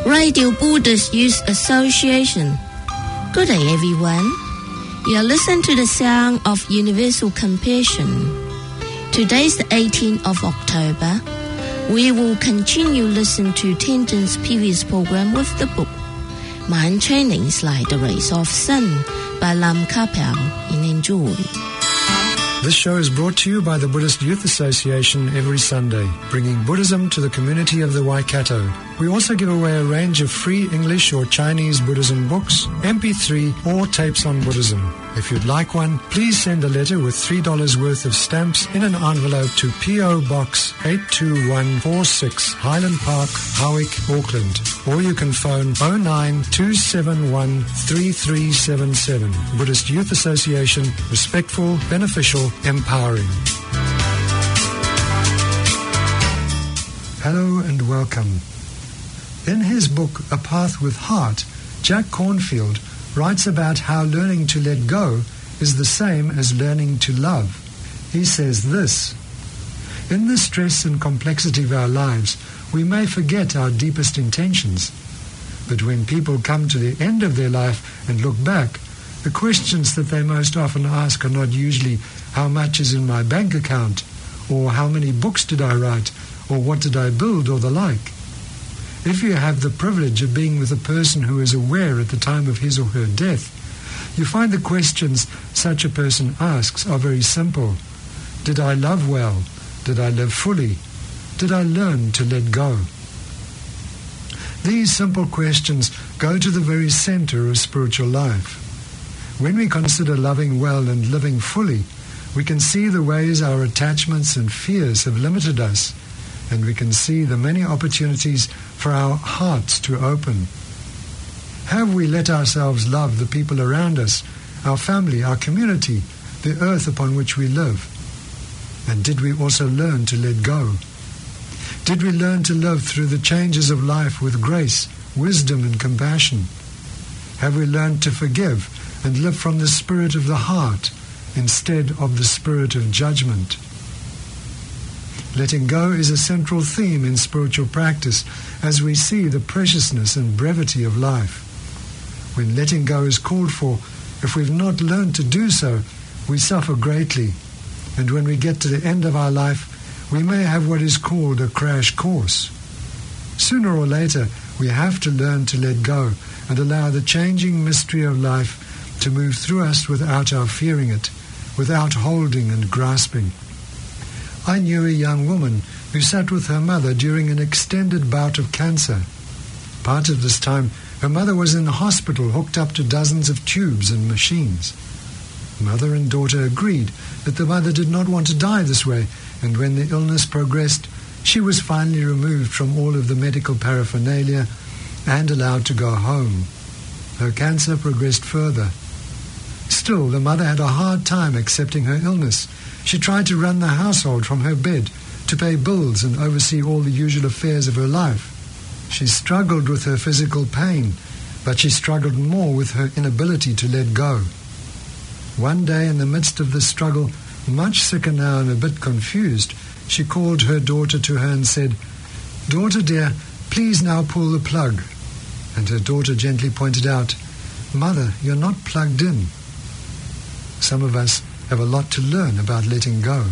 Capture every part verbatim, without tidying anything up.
Radio Buddhist Youth Association. Good day, everyone. You are listening to the sound of universal compassion. Today is the eighteenth of October. We will continue listening to Tenzin's previous program with the book Mind Training is Like the Rays of Sun by Lam Kapel. And enjoy. This show is brought to you by the Buddhist Youth Association every Sunday, bringing Buddhism to the community of the Waikato. We also give away a range of free English or Chinese Buddhism books, M P three or tapes on Buddhism. If you'd like one, please send a letter with three dollars worth of stamps in an envelope to P O Box eight two one four six, Highland Park, Howick, Auckland. Or you can phone oh nine two seven one three three seven seven. Buddhist Youth Association, respectful, beneficial, empowering. Hello and welcome. In his book, A Path with Heart, Jack Cornfield writes about how learning to let go is the same as learning to love. He says this: in the stress and complexity of our lives, we may forget our deepest intentions. But when people come to the end of their life and look back, the questions that they most often ask are not usually, how much is in my bank account, or how many books did I write, or what did I build, or the like. If you have the privilege of being with a person who is aware at the time of his or her death, you find the questions such a person asks are very simple. Did I love well? Did I live fully? Did I learn to let go? These simple questions go to the very center of spiritual life. When we consider loving well and living fully, we can see the ways our attachments and fears have limited us, and we can see the many opportunities for our hearts to open. Have we let ourselves love the people around us, our family, our community, the earth upon which we live? And did we also learn to let go? Did we learn to live through the changes of life with grace, wisdom, and compassion? Have we learned to forgive and live from the spirit of the heart instead of the spirit of judgment? Letting go is a central theme in spiritual practice as we see the preciousness and brevity of life. When letting go is called for, if we've not learned to do so, we suffer greatly. And when we get to the end of our life, we may have what is called a crash course. Sooner or later, we have to learn to let go and allow the changing mystery of life to move through us without our fearing it, without holding and grasping. I knew a young woman who sat with her mother during an extended bout of cancer. Part of this time, her mother was in the hospital hooked up to dozens of tubes and machines. Mother and daughter agreed that the mother did not want to die this way, and when the illness progressed, she was finally removed from all of the medical paraphernalia and allowed to go home. Her cancer progressed further. Still, the mother had a hard time accepting her illness. She tried to run the household from her bed, to pay bills and oversee all the usual affairs of her life. She struggled with her physical pain, but she struggled more with her inability to let go. One day, in the midst of the struggle, much sicker now and a bit confused, she called her daughter to her and said, "Daughter dear, please now pull the plug." And her daughter gently pointed out, "Mother, you're not plugged in." Some of us have a lot to learn about letting go.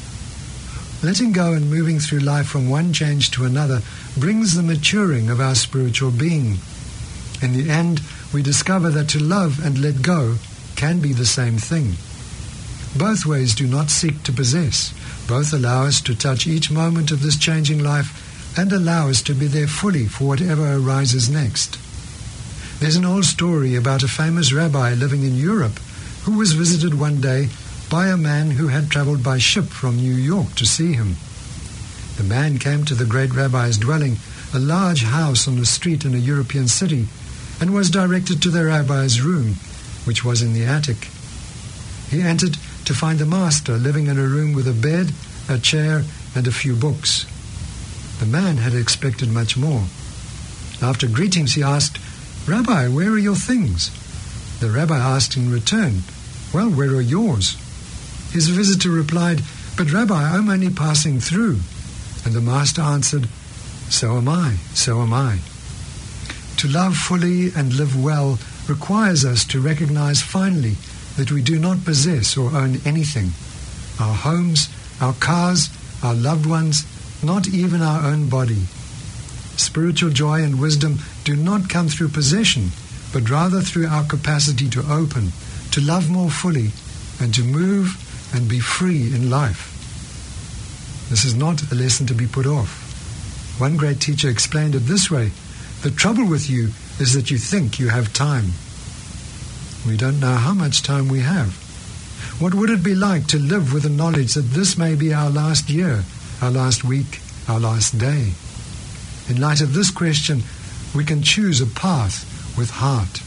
Letting go and moving through life from one change to another brings the maturing of our spiritual being. In the end, we discover that to love and let go can be the same thing. Both ways do not seek to possess. Both allow us to touch each moment of this changing life and allow us to be there fully for whatever arises next. There's an old story about a famous rabbi living in Europe who was visited one day by a man who had traveled by ship from New York to see him. The man came to the great rabbi's dwelling, a large house on a street in a European city, and was directed to the rabbi's room, which was in the attic. He entered to find the master living in a room with a bed, a chair, and a few books. The man had expected much more. After greetings, he asked, "Rabbi, where are your things?" The rabbi asked in return, "Well, where are yours?" His visitor replied, "But Rabbi, I'm only passing through." And the master answered, "So am I, so am I." To love fully and live well requires us to recognize finally that we do not possess or own anything. Our homes, our cars, our loved ones, not even our own body. Spiritual joy and wisdom do not come through possession, but rather through our capacity to open, to love more fully, and to move and be free in life. This is not a lesson to be put off. One great teacher explained it this way: the trouble with you is that you think you have time. We don't know how much time we have. What would it be like to live with the knowledge that this may be our last year, our last week, our last day? In light of this question, we can choose a path with heart.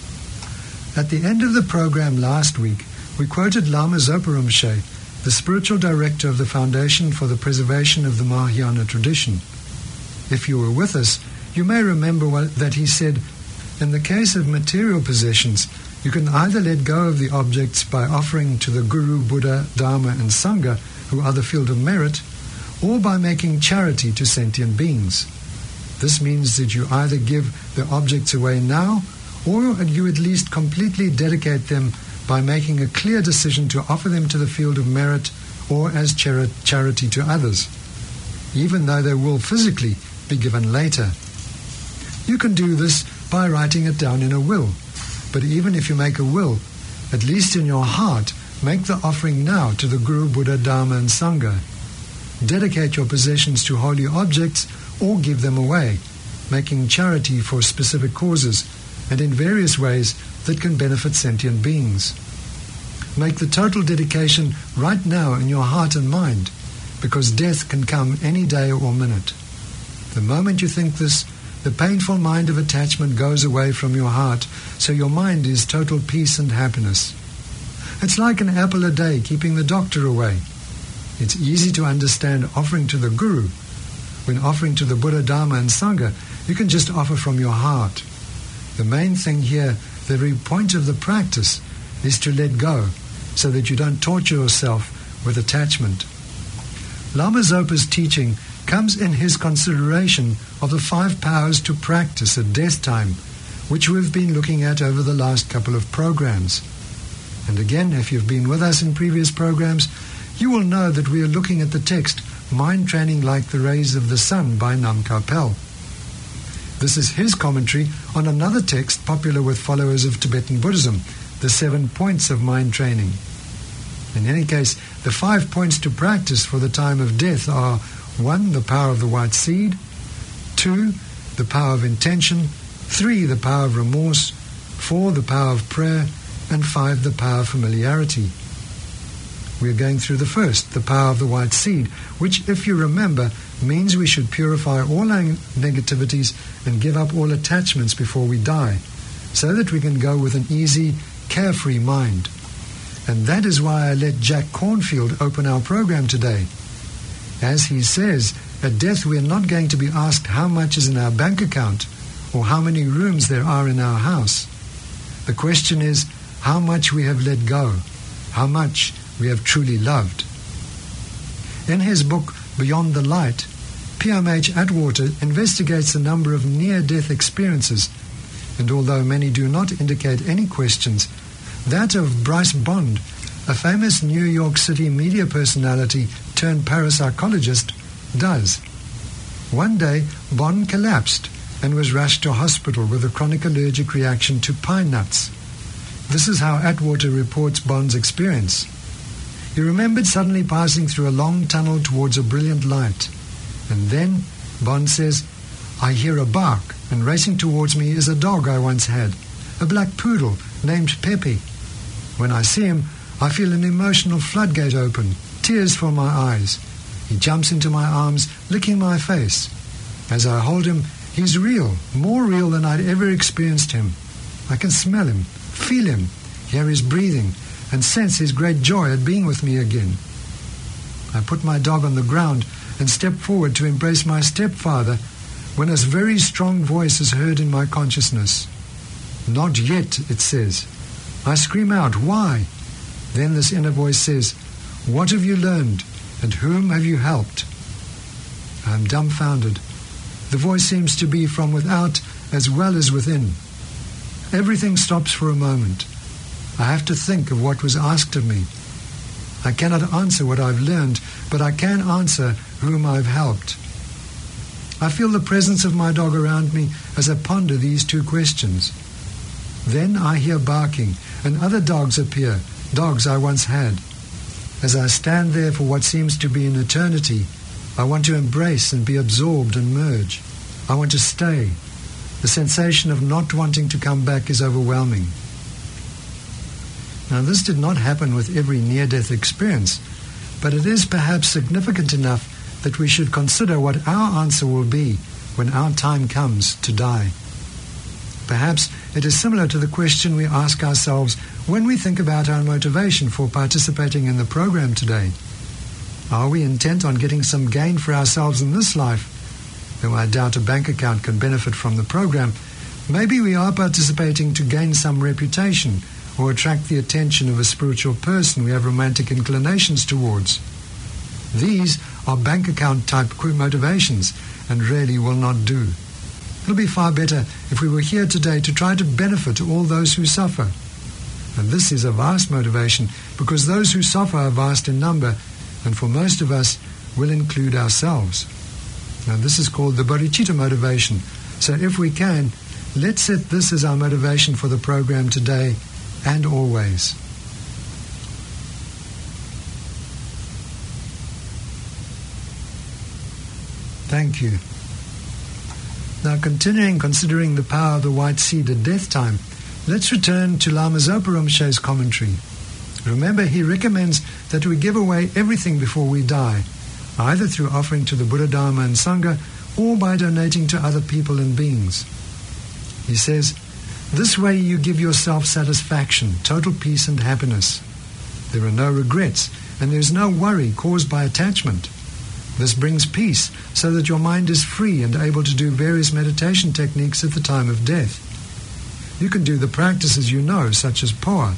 At the end of the program last week, we quoted Lama Zopa Rinpoche, the spiritual director of the Foundation for the Preservation of the Mahayana Tradition. If you were with us, you may remember what, that he said, in the case of material possessions, you can either let go of the objects by offering to the Guru, Buddha, Dharma and Sangha, who are the field of merit, or by making charity to sentient beings. This means that you either give the objects away now, or you at least completely dedicate them by making a clear decision to offer them to the field of merit or as chari- charity to others, even though they will physically be given later. You can do this by writing it down in a will, but even if you make a will, at least in your heart, make the offering now to the Guru, Buddha, Dharma and Sangha. Dedicate your possessions to holy objects or give them away, making charity for specific causes and in various ways that can benefit sentient beings. Make the total dedication right now in your heart and mind, because death can come any day or minute. The moment you think this, the painful mind of attachment goes away from your heart, so your mind is total peace and happiness. It's like an apple a day keeping the doctor away. It's easy to understand offering to the Guru. When offering to the Buddha, Dharma and Sangha, you can just offer from your heart. The main thing here, the very point of the practice, is to let go, so that you don't torture yourself with attachment. Lama Zopa's teaching comes in his consideration of the five powers to practice at death time, which we've been looking at over the last couple of programs. And again, if you've been with us in previous programs, you will know that we are looking at the text Mind Training Like the Rays of the Sun by Nam Kapel. This is his commentary on another text popular with followers of Tibetan Buddhism, the Seven Points of Mind Training. In any case, the five points to practice for the time of death are: one, the power of the white seed; two, the power of intention; three, the power of remorse; four, the power of prayer; and five, the power of familiarity. We are going through the first, the power of the white seed, which, if you remember, means we should purify all our negativities and give up all attachments before we die, so that we can go with an easy, carefree mind. And that is why I let Jack Cornfield open our program today. As he says, at death we are not going to be asked how much is in our bank account or how many rooms there are in our house. The question is how much we have let go, how much we have truly loved. In his book Beyond the Light, P M H Atwater investigates a number of near-death experiences, and although many do not indicate any questions, that of Bryce Bond, a famous New York City media personality turned parapsychologist, does. One day, Bond collapsed and was rushed to hospital with a chronic allergic reaction to pine nuts. This is how Atwater reports Bond's experience. He remembered suddenly passing through a long tunnel towards a brilliant light. And then, Bond says, I hear a bark, and racing towards me is a dog I once had, a black poodle named Pepe. When I see him, I feel an emotional floodgate open, tears fill my eyes. He jumps into my arms, licking my face. As I hold him, he's real, more real than I'd ever experienced him. I can smell him, feel him, hear his breathing, and sense his great joy at being with me again. I put my dog on the ground and step forward to embrace my stepfather when a very strong voice is heard in my consciousness. Not yet, it says. I scream out, why? Then this inner voice says, what have you learned, and whom have you helped? I am dumbfounded. The voice seems to be from without as well as within. Everything stops for a moment. I have to think of what was asked of me. I cannot answer what I've learned, but I can answer whom I've helped. I feel the presence of my dog around me as I ponder these two questions. Then I hear barking, and other dogs appear, dogs I once had. As I stand there for what seems to be an eternity, I want to embrace and be absorbed and merge. I want to stay. The sensation of not wanting to come back is overwhelming. Now, this did not happen with every near-death experience, but it is perhaps significant enough that we should consider what our answer will be when our time comes to die. Perhaps it is similar to the question we ask ourselves when we think about our motivation for participating in the program today. Are we intent on getting some gain for ourselves in this life? Though I doubt a bank account can benefit from the program, maybe we are participating to gain some reputation or attract the attention of a spiritual person we have romantic inclinations towards. These are bank account type motivations and really will not do. It would be far better if we were here today to try to benefit all those who suffer. And this is a vast motivation because those who suffer are vast in number, and for most of us will include ourselves. Now this is called the bodhicitta motivation. So if we can, let's set this as our motivation for the program today and always. Thank you. Now, continuing considering the power of the white seed at death time, let's return to Lama Zopa Rinpoche's commentary. Remember, he recommends that we give away everything before we die, either through offering to the Buddha, Dharma and Sangha, or by donating to other people and beings. He says, this way you give yourself satisfaction, total peace and happiness. There are no regrets, and there is no worry caused by attachment. This brings peace so that your mind is free and able to do various meditation techniques at the time of death. You can do the practices you know, such as poa.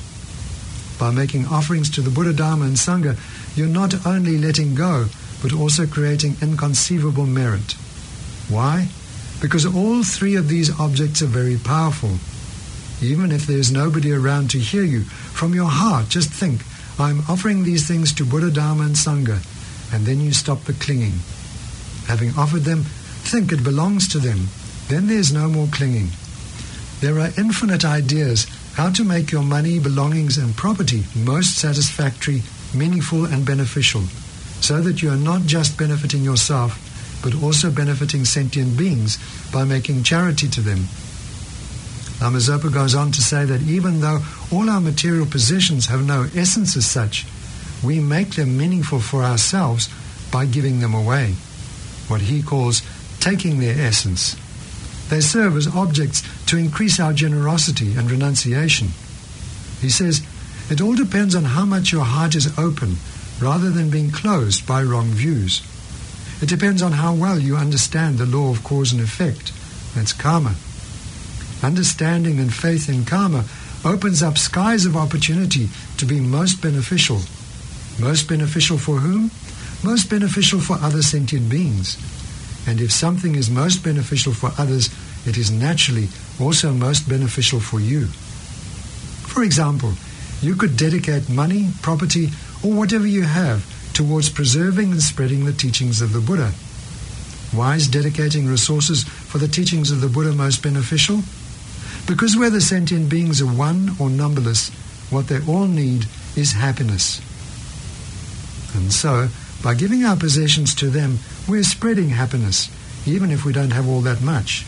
By making offerings to the Buddha, Dharma and Sangha, you're not only letting go, but also creating inconceivable merit. Why? Because all three of these objects are very powerful. Even if there's nobody around to hear you, from your heart just think, I'm offering these things to Buddha, Dharma and Sangha, and then you stop the clinging. Having offered them, think it belongs to them. Then there's no more clinging. There are infinite ideas how to make your money, belongings and property most satisfactory, meaningful and beneficial, so that you are not just benefiting yourself, but also benefiting sentient beings by making charity to them. Lama Zopa goes on to say that even though all our material possessions have no essence as such, we make them meaningful for ourselves by giving them away, what he calls taking their essence. They serve as objects to increase our generosity and renunciation. He says, it all depends on how much your heart is open rather than being closed by wrong views. It depends on how well you understand the law of cause and effect. That's karma. Understanding and faith in karma opens up skies of opportunity to be most beneficial. Most beneficial for whom? Most beneficial for other sentient beings. And if something is most beneficial for others, it is naturally also most beneficial for you. For example, you could dedicate money, property, or whatever you have towards preserving and spreading the teachings of the Buddha. Why is dedicating resources for the teachings of the Buddha most beneficial? Because whether sentient beings are one or numberless, what they all need is happiness. And so, by giving our possessions to them, we're spreading happiness, even if we don't have all that much.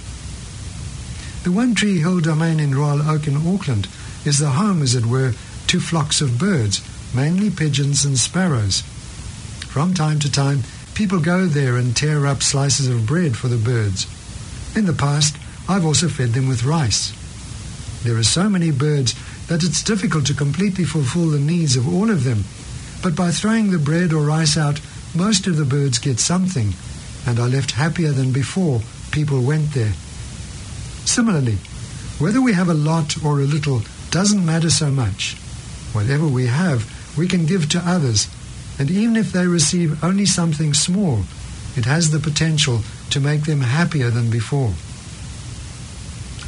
The One Tree Hill domain in Royal Oak in Auckland is the home, as it were, to flocks of birds, mainly pigeons and sparrows. From time to time, people go there and tear up slices of bread for the birds. In the past, I've also fed them with rice. There are so many birds that it's difficult to completely fulfill the needs of all of them, but by throwing the bread or rice out, most of the birds get something, and are left happier than before people went there. Similarly, whether we have a lot or a little doesn't matter so much. Whatever we have, we can give to others, and even if they receive only something small, it has the potential to make them happier than before.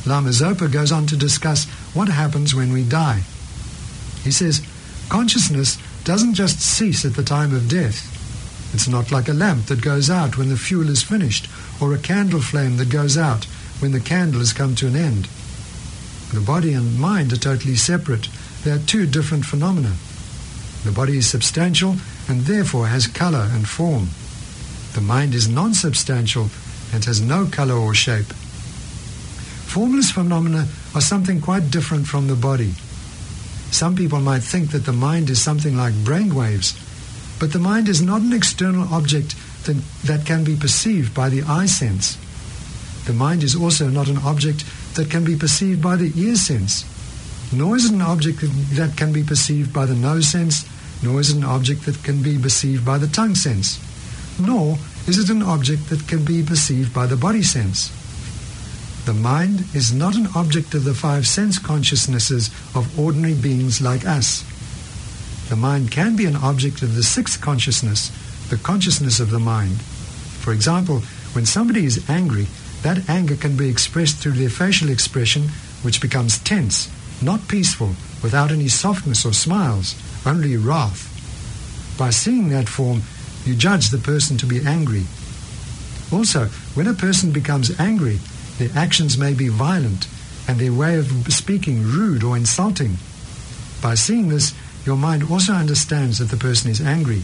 Lama Zopa goes on to discuss what happens when we die. He says, consciousness doesn't just cease at the time of death. It's not like a lamp that goes out when the fuel is finished, or a candle flame that goes out when the candle has come to an end. The body and mind are totally separate. They are two different phenomena. The body is substantial and therefore has color and form. The mind is non-substantial and has no color or shape. Formless phenomena are something quite different from the body. Some people might think that the mind is something like brainwaves, but the mind is not an external object that, that can be perceived by the eye sense. The mind is also not an object that can be perceived by the ear sense, nor is it an object that can be perceived by the nose sense, nor is it an object that can be perceived by the tongue sense, nor is it an object that can be perceived by the body sense. The mind is not an object of the five sense consciousnesses of ordinary beings like us. The mind can be an object of the sixth consciousness, the consciousness of the mind. For example, when somebody is angry, that anger can be expressed through their facial expression, which becomes tense, not peaceful, without any softness or smiles, only wrath. By seeing that form, you judge the person to be angry. Also, when a person becomes angry, their actions may be violent and their way of speaking rude or insulting. By seeing this, your mind also understands that the person is angry.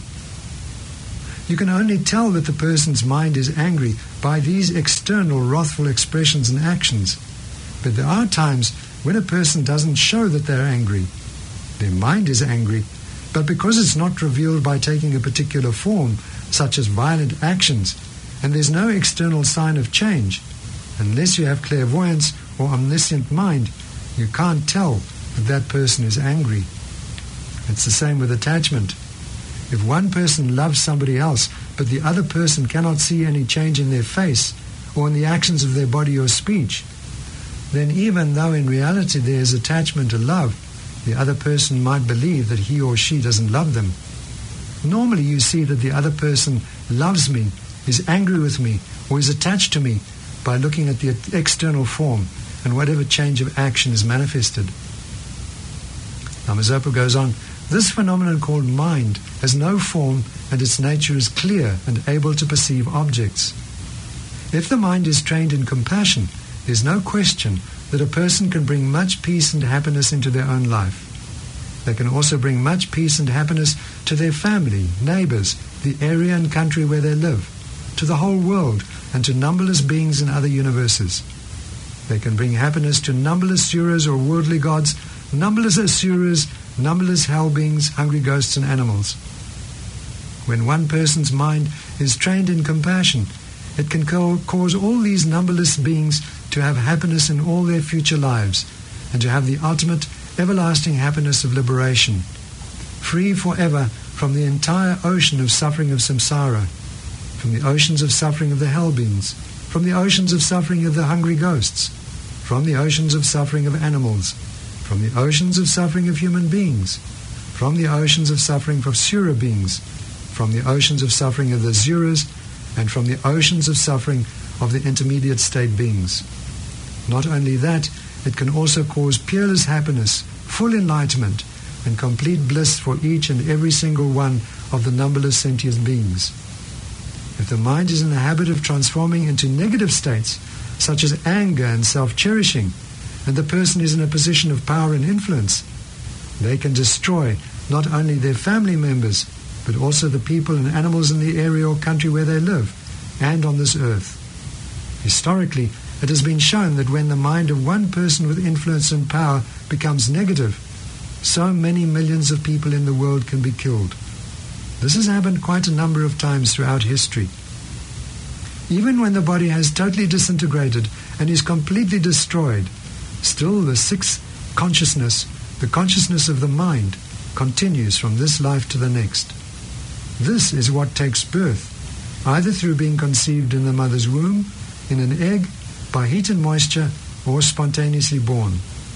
You can only tell that the person's mind is angry by these external wrathful expressions and actions. But there are times when a person doesn't show that they're angry. Their mind is angry, but because it's not revealed by taking a particular form, such as violent actions, and there's no external sign of change, unless you have clairvoyance or omniscient mind, you can't tell that that person is angry. It's the same with attachment. If one person loves somebody else, but the other person cannot see any change in their face or in the actions of their body or speech, then even though in reality there is attachment or love, the other person might believe that he or she doesn't love them. Normally you see that the other person loves me, is angry with me, or is attached to me by looking at the external form and whatever change of action is manifested. Lama Zopa goes on, this phenomenon called mind has no form and its nature is clear and able to perceive objects. If the mind is trained in compassion, there's no question that a person can bring much peace and happiness into their own life. They can also bring much peace and happiness to their family, neighbors, the area and country where they live, to the whole world, and to numberless beings in other universes. They can bring happiness to numberless suras or worldly gods, numberless asuras, numberless hell beings, hungry ghosts and animals. When one person's mind is trained in compassion, it can cause all these numberless beings to have happiness in all their future lives, and to have the ultimate, everlasting happiness of liberation, free forever from the entire ocean of suffering of samsara, from the oceans of suffering of the hell beings, from the oceans of suffering of the hungry ghosts, from the oceans of suffering of animals, from the oceans of suffering of human beings, from the oceans of suffering of sura beings, from the oceans of suffering of the asuras, and from the oceans of suffering of the intermediate state beings. Not only that, it can also cause peerless happiness, full enlightenment, and complete bliss for each and every single one of the numberless sentient beings. If the mind is in the habit of transforming into negative states, such as anger and self-cherishing, and the person is in a position of power and influence, they can destroy not only their family members, but also the people and animals in the area or country where they live, and on this earth. Historically, it has been shown that when the mind of one person with influence and power becomes negative, so many millions of people in the world can be killed. This has happened quite a number of times throughout history. Even when the body has totally disintegrated and is completely destroyed, still the sixth consciousness, the consciousness of the mind, continues from this life to the next. This is what takes birth, either through being conceived in the mother's womb, in an egg, by heat and moisture, or spontaneously born.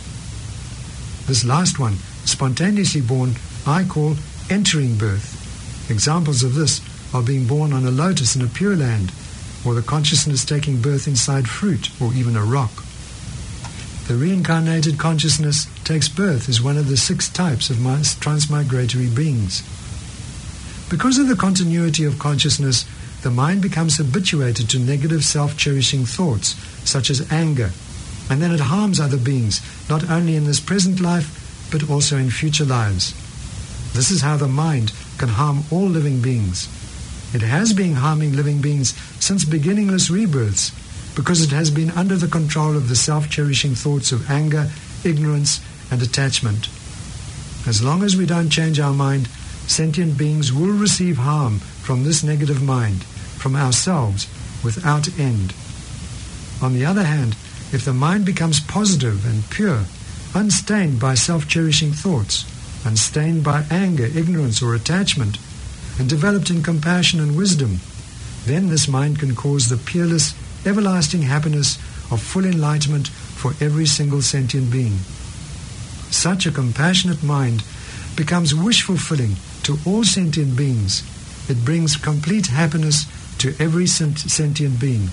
This last one, spontaneously born, I call entering birth. Examples of this are being born on a lotus in a pure land, or the consciousness taking birth inside fruit or even a rock. The reincarnated consciousness takes birth as one of the six types of transmigratory beings. Because of the continuity of consciousness, the mind becomes habituated to negative self-cherishing thoughts, such as anger, and then it harms other beings, not only in this present life, but also in future lives. This is how the mind can harm all living beings. It has been harming living beings since beginningless rebirths, because it has been under the control of the self-cherishing thoughts of anger, ignorance, and attachment. As long as we don't change our mind, sentient beings will receive harm from this negative mind, from ourselves, without end. On the other hand, if the mind becomes positive and pure, unstained by self-cherishing thoughts, unstained by anger, ignorance, or attachment, and developed in compassion and wisdom, then this mind can cause the peerless, everlasting happiness of full enlightenment for every single sentient being. Such a compassionate mind becomes wish-fulfilling to all sentient beings. It brings complete happiness to every sentient being.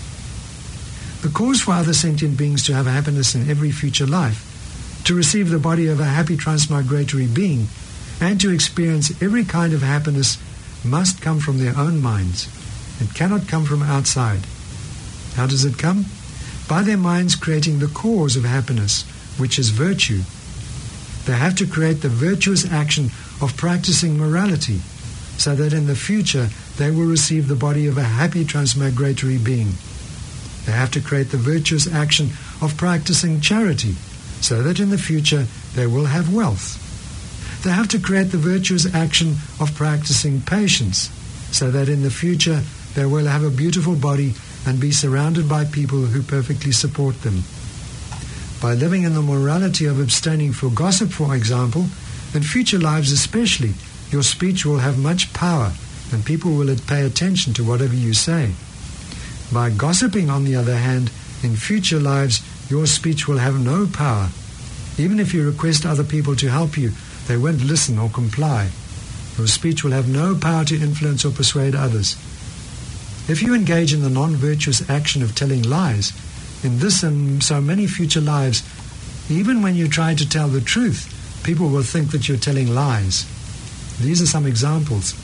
The cause for other sentient beings to have happiness in every future life, to receive the body of a happy transmigratory being, and to experience every kind of happiness must come from their own minds. It cannot come from outside. How does it come? By their minds creating the cause of happiness, which is virtue. They have to create the virtuous action of practicing morality, so that in the future they will receive the body of a happy transmigratory being. They have to create the virtuous action of practicing charity, so that in the future they will have wealth. They have to create the virtuous action of practicing patience, so that in the future they will have a beautiful body and be surrounded by people who perfectly support them. By living in the morality of abstaining from gossip, for example, in future lives especially, your speech will have much power and people will pay attention to whatever you say. By gossiping, on the other hand, in future lives, your speech will have no power. Even if you request other people to help you, they won't listen or comply. Your speech will have no power to influence or persuade others. If you engage in the non-virtuous action of telling lies, in this and so many future lives, even when you try to tell the truth, people will think that you're telling lies. These are some examples.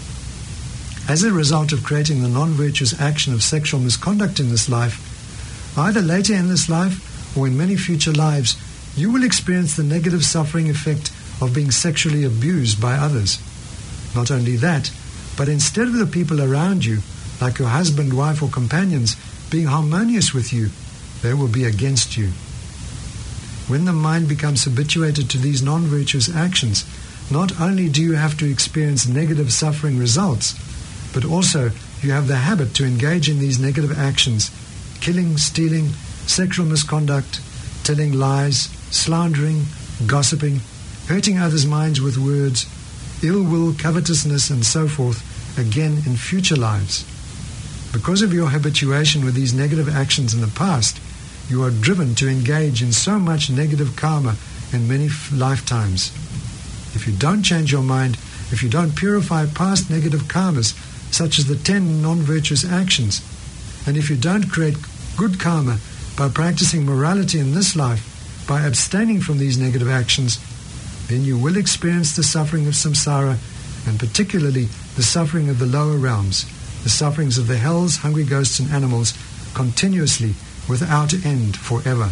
As a result of creating the non-virtuous action of sexual misconduct in this life, either later in this life or in many future lives, you will experience the negative suffering effect of being sexually abused by others. Not only that, but instead of the people around you, like your husband, wife, or companions, being harmonious with you, they will be against you. When the mind becomes habituated to these non-virtuous actions, not only do you have to experience negative suffering results, but also you have the habit to engage in these negative actions: killing, stealing, sexual misconduct, telling lies, slandering, gossiping, hurting others' minds with words, ill will, covetousness, and so forth, again in future lives. Because of your habituation with these negative actions in the past, you are driven to engage in so much negative karma in many f- lifetimes. If you don't change your mind, if you don't purify past negative karmas, such as the ten non-virtuous actions, and if you don't create good karma by practicing morality in this life, by abstaining from these negative actions, then you will experience the suffering of samsara, and particularly the suffering of the lower realms, the sufferings of the hells, hungry ghosts, and animals, continuously, without end, forever.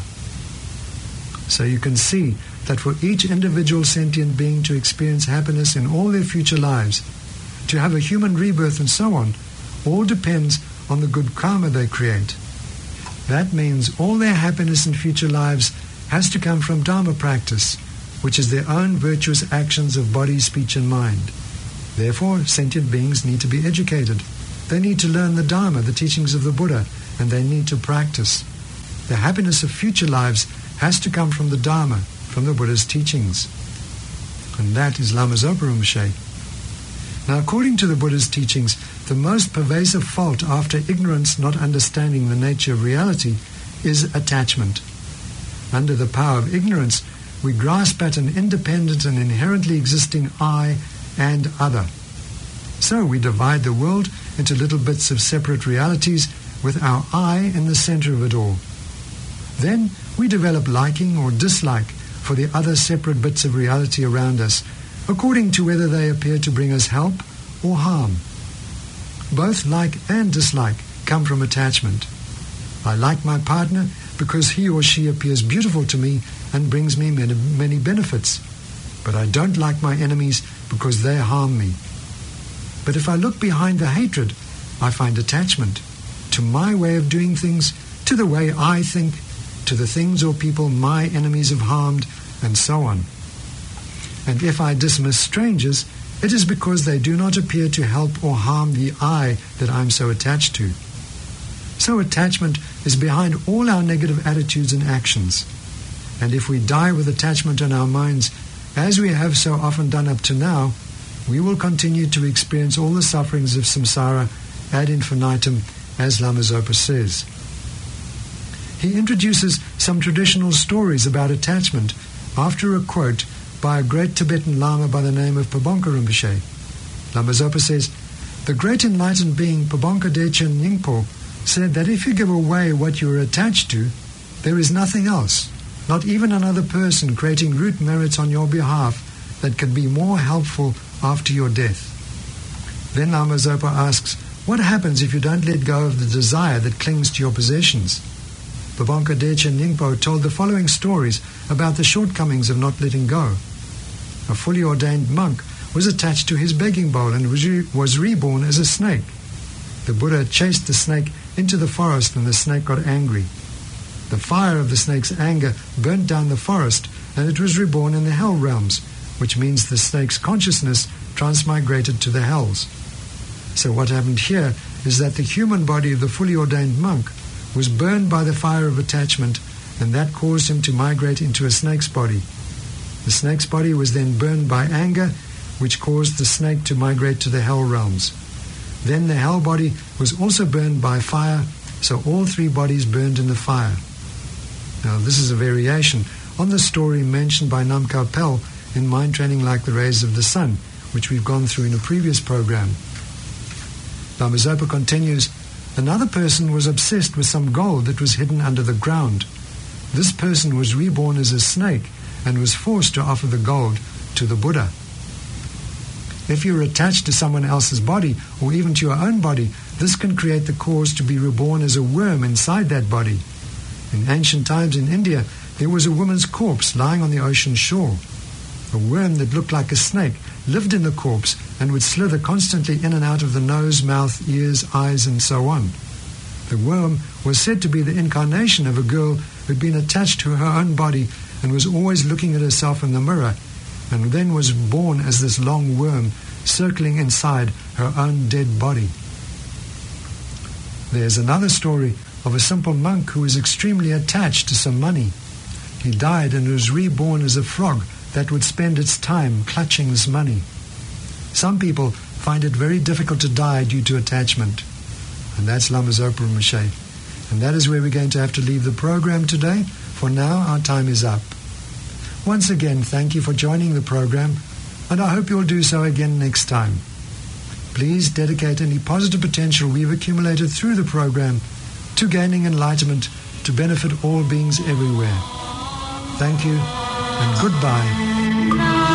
So you can see that for each individual sentient being to experience happiness in all their future lives, to have a human rebirth and so on, all depends on the good karma they create. That means all their happiness in future lives has to come from Dharma practice, which is their own virtuous actions of body, speech, and mind. Therefore, sentient beings need to be educated. They need to learn the Dharma, the teachings of the Buddha, and they need to practice. The happiness of future lives has to come from the Dharma, from the Buddha's teachings. And that is Lama Zopa Rinpoche. Now, according to the Buddha's teachings, the most pervasive fault after ignorance, not understanding the nature of reality, is attachment. Under the power of ignorance, we grasp at an independent and inherently existing I and other. So we divide the world into little bits of separate realities with our I in the center of it all. Then we develop liking or dislike for the other separate bits of reality around us, according to whether they appear to bring us help or harm. Both like and dislike come from attachment. I like my partner because he or she appears beautiful to me and brings me many, many benefits. But I don't like my enemies because they harm me. But if I look behind the hatred, I find attachment to my way of doing things, to the way I think, to the things or people my enemies have harmed, and so on. And if I dismiss strangers, it is because they do not appear to help or harm the I that I'm so attached to. So attachment is behind all our negative attitudes and actions. And if we die with attachment in our minds, as we have so often done up to now, we will continue to experience all the sufferings of samsara ad infinitum, as Lama Zopa says. He introduces some traditional stories about attachment after a quote by a great Tibetan Lama by the name of Pabonka Rinpoche. Lama Zopa says, "The great enlightened being Pabonka Dechen Nyingpo said that if you give away what you are attached to, there is nothing else, not even another person creating root merits on your behalf, that can be more helpful after your death." Then Lama Zopa asks, what happens if you don't let go of the desire that clings to your possessions? Pabonka Dechen Nyingpo told the following stories about the shortcomings of not letting go. A fully ordained monk was attached to his begging bowl and was, re- was reborn as a snake. The Buddha chased the snake into the forest and the snake got angry. The fire of the snake's anger burnt down the forest and it was reborn in the hell realms, which means the snake's consciousness transmigrated to the hells. So what happened here is that the human body of the fully ordained monk was burned by the fire of attachment, and that caused him to migrate into a snake's body. The snake's body was then burned by anger, which caused the snake to migrate to the hell realms. Then the hell body was also burned by fire, so all three bodies burned in the fire. Now this is a variation on the story mentioned by Nam Kao Pel in Mind Training Like the Rays of the Sun, which we've gone through in a previous program. Lama Zopa continues, another person was obsessed with some gold that was hidden under the ground. This person was reborn as a snake and was forced to offer the gold to the Buddha. If you're attached to someone else's body, or even to your own body, this can create the cause to be reborn as a worm inside that body. In ancient times in India, there was a woman's corpse lying on the ocean shore. A worm that looked like a snake lived in the corpse and would slither constantly in and out of the nose, mouth, ears, eyes, and so on. The worm was said to be the incarnation of a girl who had been attached to her own body and was always looking at herself in the mirror, and then was born as this long worm circling inside her own dead body. There's another story of a simple monk who was extremely attached to some money. He died and was reborn as a frog that would spend its time clutching this money. Some people find it very difficult to die due to attachment. And that's Lama Zopa Rinpoche. And that is where we're going to have to leave the program today. For now, our time is up. Once again, thank you for joining the program, and I hope you'll do so again next time. Please dedicate any positive potential we've accumulated through the program to gaining enlightenment to benefit all beings everywhere. Thank you, and goodbye.